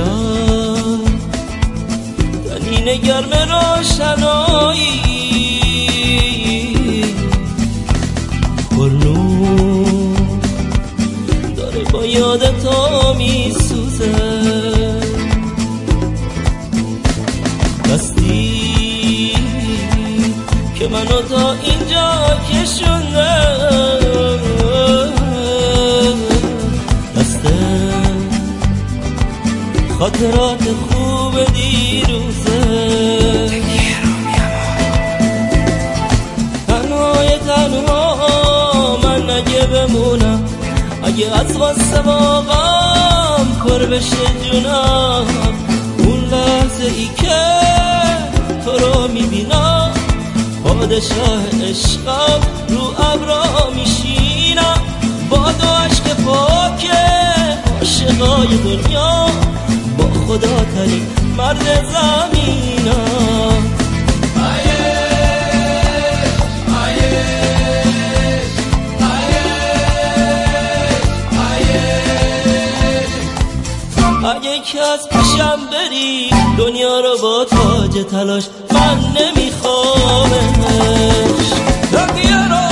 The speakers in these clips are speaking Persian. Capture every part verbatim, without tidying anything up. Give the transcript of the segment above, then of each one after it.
چشم تنین گرم روشنایی پرنور داره با یاد تو می سوزه دستی که منو تا اینجا کشونده خاطرات خوب دیروزه تنهای تنها من اگه بمونم اگه از واسه واقعم پر بشه جونم اون لحظه ای که تو رو میبینم پادشاه عشقم رو ابرا میشینم با دو عشق پاک عاشقای دنیا با خدا ترین مرد زمینم اگه که از پیشم بری دنیا رو با تاج تلاش من نمیخوامش تقیه رو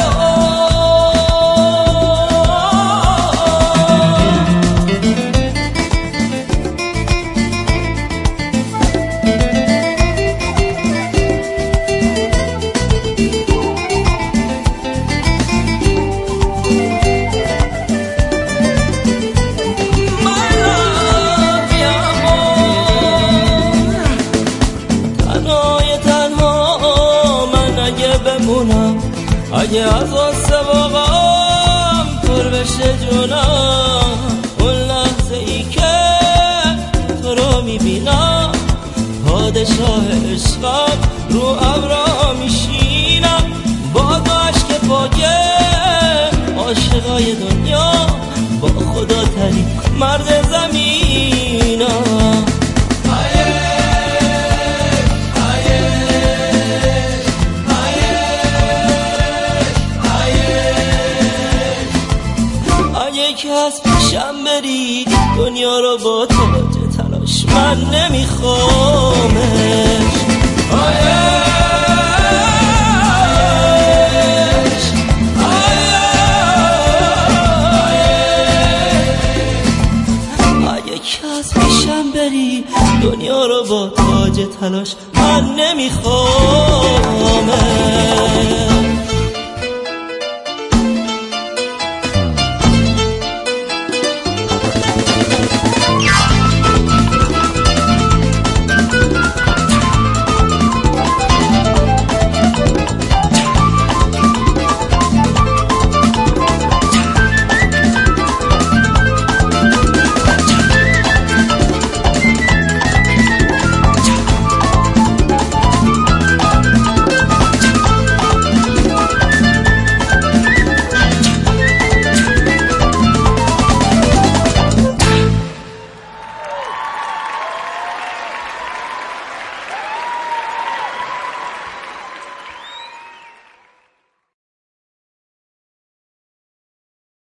اگه از واسه واقعم پر بشه جونم اون لحظه ای که تو رو میبینم پادشاه عشقم رو ابرا میشینم با دو عشق پاکه عاشقای دنیا با خدا ترین مرد زمینم که از پیشم بری دنیا رو با تاج تلاش من نمیخوامش اگه که از پیشم بری دنیا رو با تاج تلاش من نمیخوامش